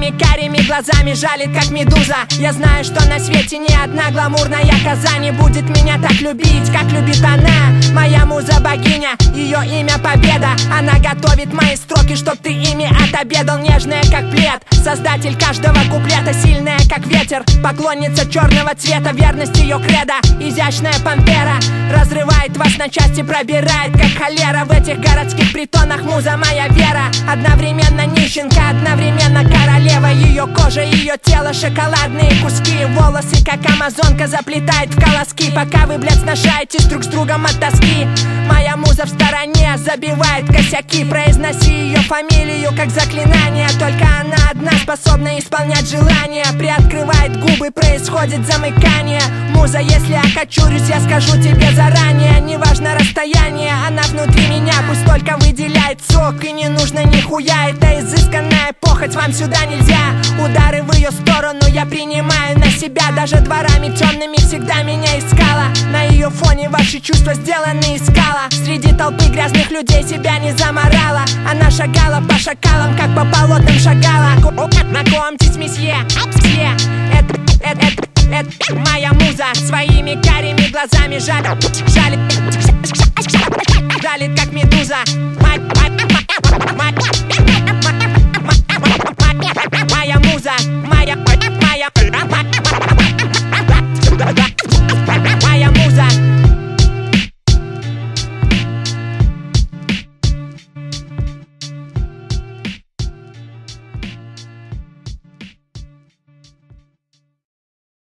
Своими карими глазами жалит, как медуза. Я знаю, что на свете ни одна гламурная коза не будет меня так любить, как любит она. Моя муза богиня, ее имя Победа. Она готовит мои строки, чтоб ты ими отобедал. Нежная, как плед, создатель каждого куплета. Сильная, как ветер, поклонница черного цвета. Верность ее кредо, изящная пантера. Разрывает вас на части, пробирает, как холера. В этих городских притонах муза моя вера. Одновременно нищенка, одновременно королева. Ее кожа, ее тело, шоколадные куски. Волосы, как амазонка, заплетает в колоски. Пока вы, блядь, сношаетесь друг с другом от тоски. Моя муза в стороне забивает косяки. Произноси ее фамилию, как заклинание. Только она одна способна исполнять желания. Приоткрывает губы, происходит замыкание. Муза, если окочурюсь, я скажу тебе заранее. Неважно расстояние, она внутри меня. Пусть только выделяет сок, и не нужно нихуя. Это изысканная похоть, вам сюда нельзя. Удары в ее сторону я принимаю на себя. Даже дворами темными всегда меня искала. На ее фоне ваши чувства сделаны из скала. Среди толпы грязных людей себя не заморала. Она шагала по шакалам, как по болотам шагала. Знакомьтесь, месье, это моя муза. Своими карими глазами жалит, как медуза.